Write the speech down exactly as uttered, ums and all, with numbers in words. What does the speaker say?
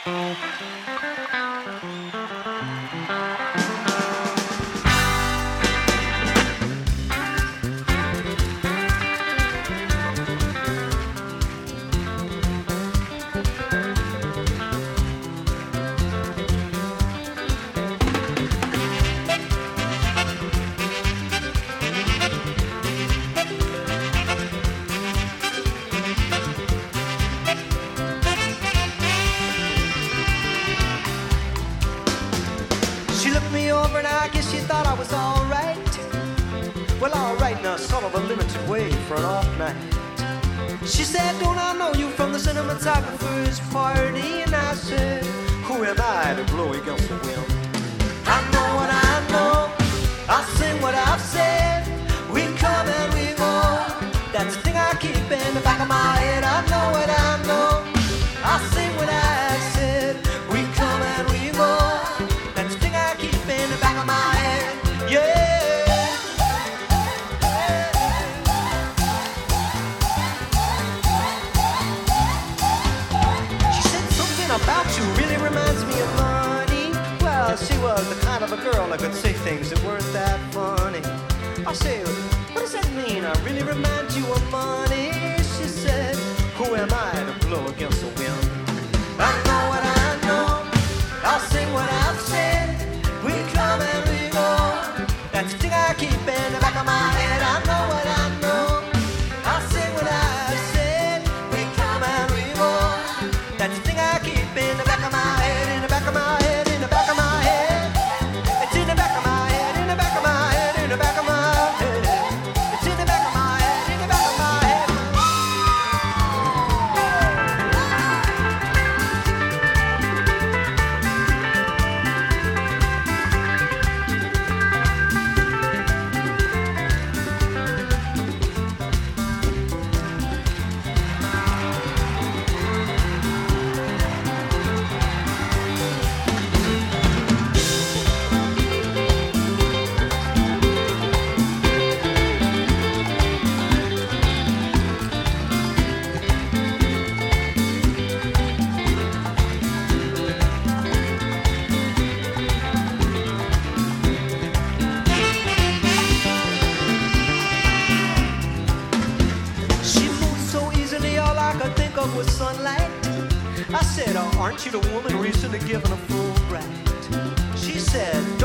She looked me over and I guess she thought I was alright. Well, alright now, sort of a limited way for an off night. She said, don't I know you from the cinematographer's party? And I said, who am I to blow against the wind? I know what I know, I sing what I've said. We come and we go, that's the thing I keep in the back of my head. I know what I know, I sing what I've said. We come and we go, that's the thing I keep in the back of my head. Yeah. About you really reminds me of money. Well, she was the kind of a girl that could say things that weren't that funny. I said, what does that mean? I really remind you of money. She said, who am I to blow against the wind? I know what I know, I'll sing what I've said. We come and we go, that's the thing I keep in the back of my head. I know what I know, I'll sing what I've said. We come and we go, that's the thing I keep in the back of my head, in the back of my head, in the back of my head. It's in the back of my head, in the back of my head, in the back of my head. It's in the back of my head, in the back of my head. With sunlight, I said, oh, aren't you the woman recently given a full right? She said,